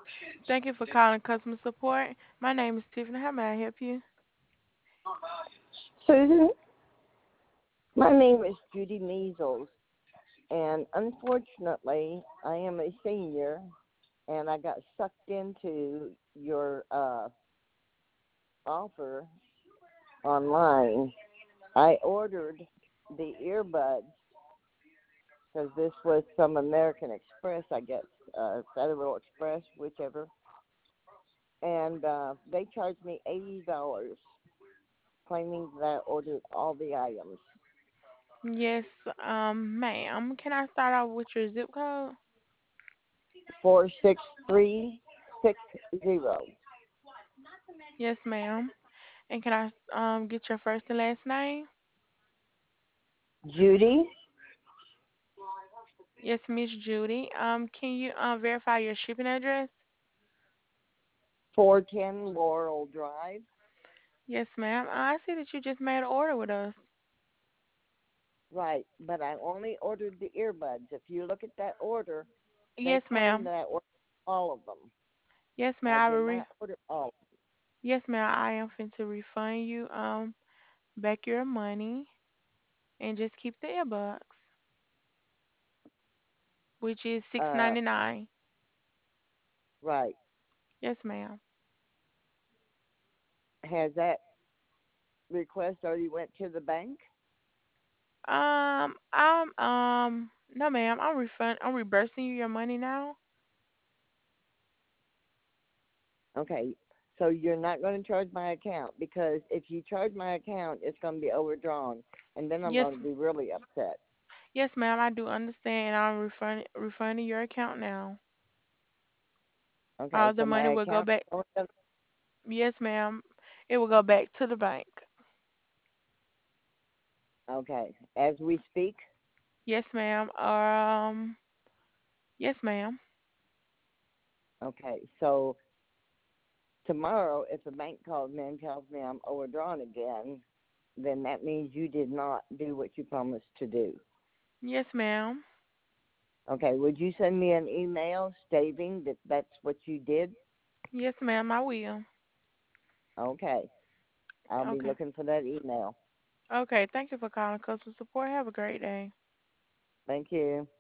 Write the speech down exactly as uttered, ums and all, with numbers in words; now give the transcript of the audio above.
Thank you for calling customer support. My name is Tiffany. How may I help you? Susan, my name is Judy Measles, and unfortunately, I am a senior, and I got sucked into your uh, offer online. I ordered the earbuds because this was from American Express, I guess, uh, Federal Express, whichever, and uh, they charged me eighty dollars, claiming that I ordered all the items. Yes, um, ma'am. Can I start off with your zip code? Four six three six zero. Yes, ma'am. And can I um get your first and last name? Judy, Yes, Miss Judy. Um, can you um verify your shipping address? four ten Laurel Drive. Yes, ma'am. I see that you just made an order with us. Right, but I only ordered the earbuds. If you look at that order, they Yes, claim ma'am. that I ordered all of them. Yes, ma'am. I I will did re- not order all. yes, ma'am. I am fin to refund you um back your money and just keep the earbuds, which is six Uh, ninety nine. right. Yes, ma'am. Has that request already went to the bank? Um, I'm um no ma'am, I'm refund I'm reversing you your money now. Okay. So you're not going to charge my account because if you charge my account, it's going to be overdrawn, and then I'm Yes, going to be really upset. yes ma'am, I do understand. I'm refund refunding your account now. Okay. All the So money my will go account. back. Yes ma'am, it will go back to the bank. Okay. As we speak. Yes ma'am. Um, yes ma'am. Okay. So tomorrow, if the bank calls me and tells me I'm overdrawn again, then that means you did not do what you promised to do. Yes ma'am. Okay, would you send me an email stating that that's what you did? Yes ma'am, I will. Okay, I'll be Okay. looking for that email. Okay, thank you for calling customer support. Have a great day. Thank you.